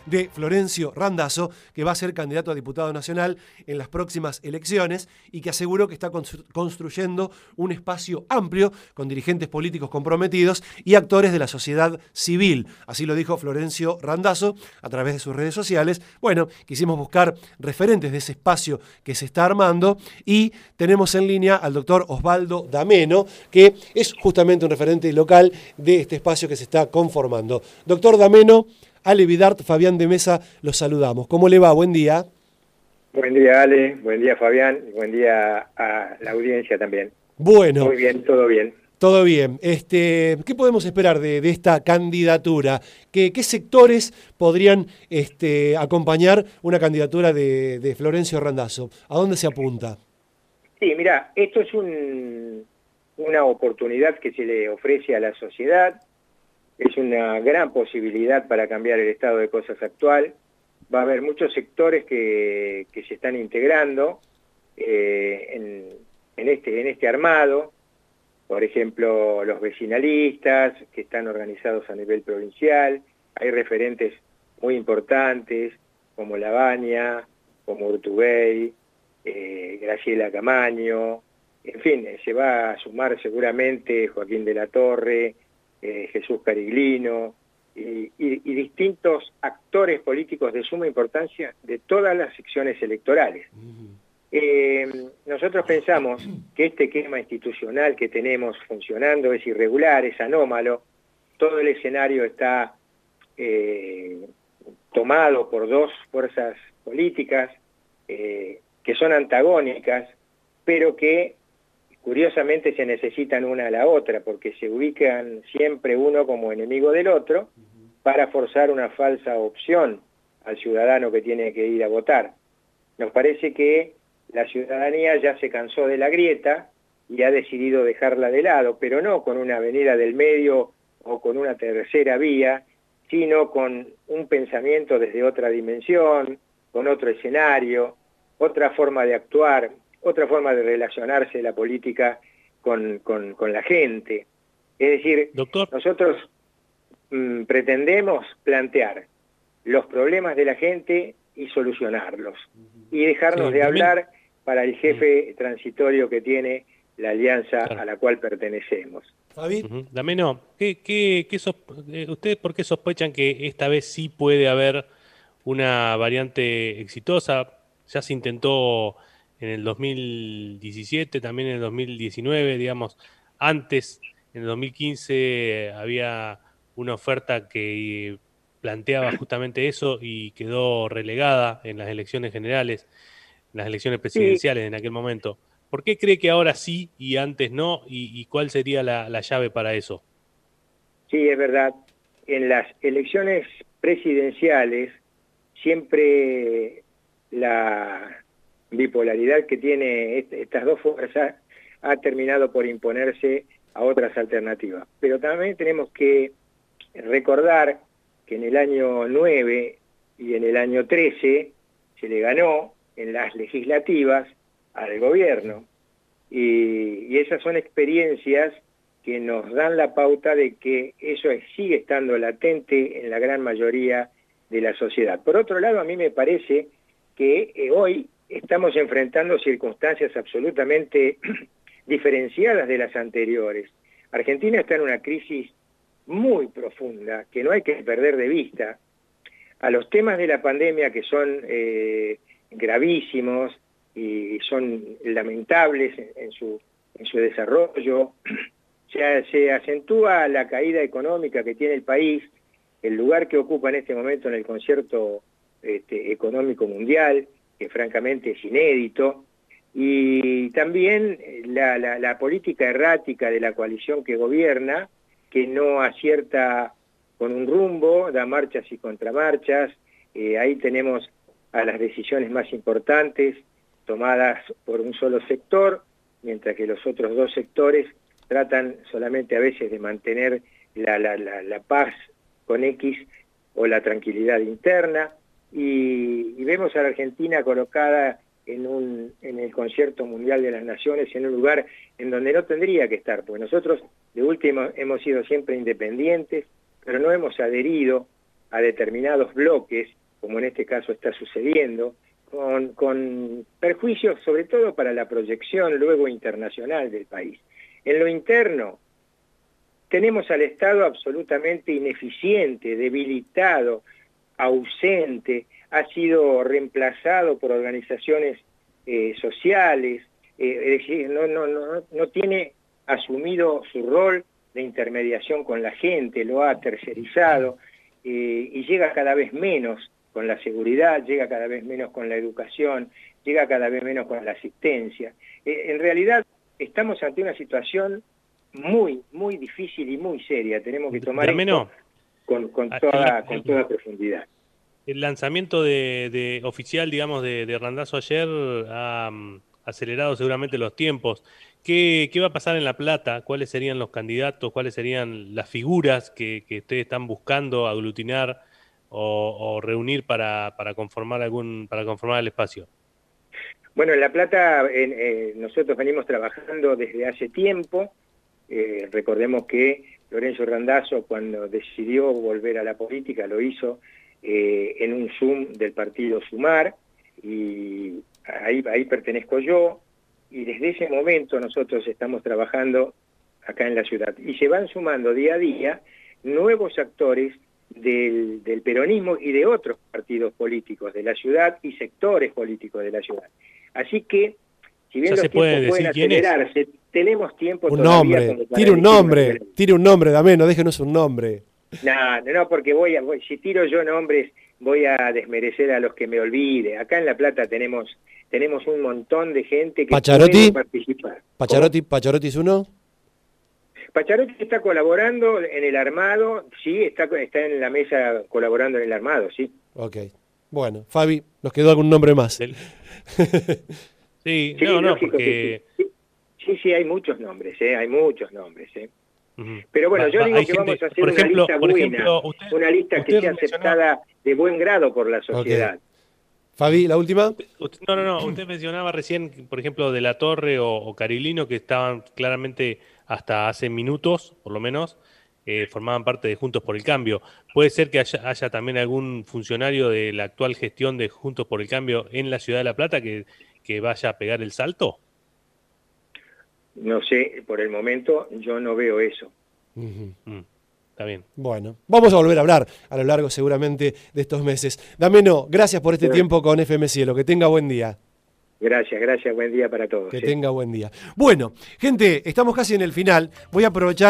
de Florencio Randazzo, que va a ser candidato a diputado nacional en las próximas elecciones y que aseguró que está construyendo un espacio amplio con dirigentes políticos comprometidos y actores de la sociedad civil. Así lo dijo Florencio Randazzo a través de sus redes sociales. Bueno, quisimos buscar referentes de ese espacio que se está armando y tenemos en línea al doctor Osvaldo D'Ameno, que es justamente un referente local de este espacio que se está conformando. Doctor D'Ameno, Ale Vidart, Fabián de Mesa, los saludamos. ¿Cómo le va? Buen día. Buen día, Ale. Buen día, Fabián. Buen día a la audiencia también. Bueno. Muy bien, todo bien. Todo bien. ¿Qué podemos esperar de esta candidatura? ¿Qué sectores podrían acompañar una candidatura de Florencio Randazzo? ¿A dónde se apunta? Sí, mira, esto es una oportunidad que se le ofrece a la sociedad. Es una gran posibilidad para cambiar el estado de cosas actual. Va a haber muchos sectores que se están integrando en este armado. Por ejemplo, los vecinalistas que están organizados a nivel provincial. Hay referentes muy importantes como Lavagna, como Urtubey, Graciela Camaño. En fin, se va a sumar seguramente Joaquín de la Torre, Jesús Cariglino y distintos actores políticos de suma importancia de todas las secciones electorales. Nosotros pensamos que este esquema institucional que tenemos funcionando es irregular, es anómalo. Todo el escenario está tomado por dos fuerzas políticas que son antagónicas, pero que curiosamente se necesitan una a la otra, porque se ubican siempre uno como enemigo del otro para forzar una falsa opción al ciudadano que tiene que ir a votar. Nos parece que la ciudadanía ya se cansó de la grieta y ha decidido dejarla de lado, pero no con una avenida del medio o con una tercera vía, sino con un pensamiento desde otra dimensión, con otro escenario, otra forma de actuar, otra forma de relacionarse la política con la gente. Es decir, Doctor, nosotros pretendemos plantear los problemas de la gente y solucionarlos, y dejarnos de hablar para el jefe transitorio que tiene la alianza a la cual pertenecemos. Fabi. D'Ameno, ¿ustedes por qué sospechan que esta vez sí puede haber una variante exitosa? Ya se intentó en el 2017, también en el 2019, digamos, antes, en el 2015 había una oferta que planteaba justamente eso y quedó relegada en las elecciones generales, en las elecciones Sí, presidenciales en aquel momento. ¿Por qué cree que ahora sí y antes no? ¿Y cuál sería la llave para eso? sí, es verdad. En las elecciones presidenciales siempre la bipolaridad que tiene estas dos fuerzas ha terminado por imponerse a otras alternativas. Pero también tenemos que recordar que en el año 9 y en el año 13 se le ganó en las legislativas al gobierno. Y esas son experiencias que nos dan la pauta de que eso sigue estando latente en la gran mayoría de la sociedad. Por otro lado, a mí me parece que hoy estamos enfrentando circunstancias absolutamente diferenciadas de las anteriores. Argentina está en una crisis muy profunda que no hay que perder de vista. A los temas de la pandemia, que son gravísimos y son lamentables en su desarrollo, se acentúa la caída económica que tiene el país, el lugar que ocupa en este momento en el concierto económico mundial, que francamente es inédito, y también la política errática de la coalición que gobierna, que no acierta con un rumbo, da marchas y contramarchas. Ahí tenemos a las decisiones más importantes tomadas por un solo sector, mientras que los otros dos sectores tratan solamente a veces de mantener la paz con X o la tranquilidad interna, y vemos a la Argentina colocada en el concierto mundial de las naciones, en un lugar en donde no tendría que estar, porque nosotros de último hemos sido siempre independientes, pero no hemos adherido a determinados bloques, como en este caso está sucediendo, con perjuicios sobre todo para la proyección luego internacional del país. En lo interno, tenemos al Estado absolutamente ineficiente, debilitado, ausente, ha sido reemplazado por organizaciones sociales, es decir, no tiene asumido su rol de intermediación con la gente, lo ha tercerizado y llega cada vez menos con la seguridad, llega cada vez menos con la educación, llega cada vez menos con la asistencia. En realidad estamos ante una situación muy, muy difícil y muy seria. Tenemos que tomar esto con toda profundidad. El lanzamiento de oficial, digamos, de Randazzo ayer ha acelerado seguramente los tiempos. ¿Qué va a pasar en La Plata? ¿Cuáles serían los candidatos? ¿Cuáles serían las figuras que ustedes están buscando aglutinar o reunir para conformar el espacio? Bueno, en La Plata nosotros venimos trabajando desde hace tiempo. Recordemos que Lorenzo Randazzo, cuando decidió volver a la política, lo hizo en un Zoom del partido Sumar, y ahí pertenezco yo, y desde ese momento nosotros estamos trabajando acá en la ciudad. Y se van sumando día a día nuevos actores del peronismo y de otros partidos políticos de la ciudad y sectores políticos de la ciudad. Así que, si bien los tiempos pueden acelerarse, tenemos tiempo todavía. Tire un nombre, D'Ameno, déjenos un nombre. No, porque si tiro yo nombres, voy a desmerecer a los que me olvide. Acá en La Plata tenemos un montón de gente que puede participar. ¿Pacharotti es uno? Pacharotti está colaborando en el armado, sí, está en la mesa colaborando en el armado, sí. Ok. Bueno, Fabi, ¿nos quedó algún nombre más? Sí, no, porque... Sí, hay muchos nombres, hay muchos nombres, Pero bueno, yo digo que vamos a hacer una lista buena, una lista que sea aceptada de buen grado por la sociedad. Okay. Fabi, ¿la última? No, usted mencionaba recién, por ejemplo, De la Torre o Carilino, que estaban claramente hasta hace minutos, por lo menos, formaban parte de Juntos por el Cambio. ¿Puede ser que haya también algún funcionario de la actual gestión de Juntos por el Cambio en la ciudad de La Plata que vaya a pegar el salto? No sé, por el momento yo no veo eso. Está bien. Bueno, vamos a volver a hablar a lo largo seguramente de estos meses. D'Ameno, gracias por este tiempo con FM Cielo. Que tenga buen día. Gracias, buen día para todos. Que tenga buen día. Bueno, gente, estamos casi en el final. Voy a aprovechar